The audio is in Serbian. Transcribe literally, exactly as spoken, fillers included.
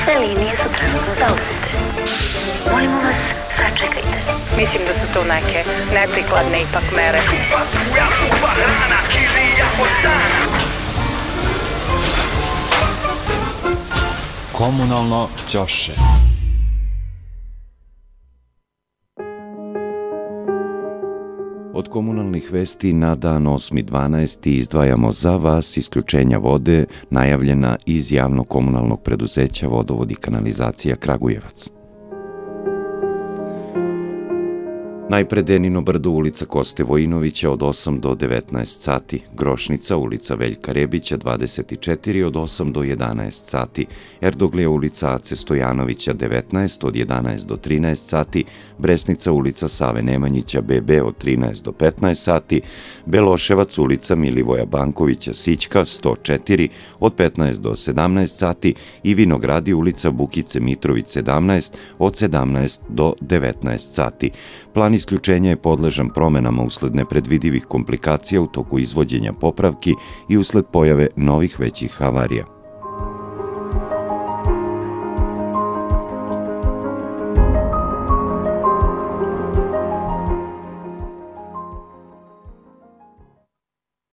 Sve linije su trenutno zauzete. Molimo vas, sačekajte. Mislim da su to neke neprikladne ipak mere. Komunalno ćoše. Od komunalnih vesti na dan osmi dvanaesti izdvajamo za vas isključenja vode najavljena iz javno-komunalnog preduzeća Vodovod i kanalizacija Kragujevac. Najpre Denino brdo, ulica Koste Vojinovića od osam do devetnaest sati, Grošnica, ulica Veljka Rebića dvadeset četiri od osam do jedanaest sati, Erdoglija, ulica Ace Stojanovića devetnaest od jedanaest do trinaest sati, Bresnica, ulica Save Nemanjića be be od trinaest do petnaest sati, Beloševac, ulica Milivoja Bankovića Sićka sto četiri od petnaest do sedamnaest sati i Vinogradi, ulica Bukice Mitrović sedamnaest od sedamnaest do devetnaest sati. Plan isključenja je podležan promenama usled nepredvidivih komplikacija u toku izvođenja popravki i usled pojave novih većih havarija.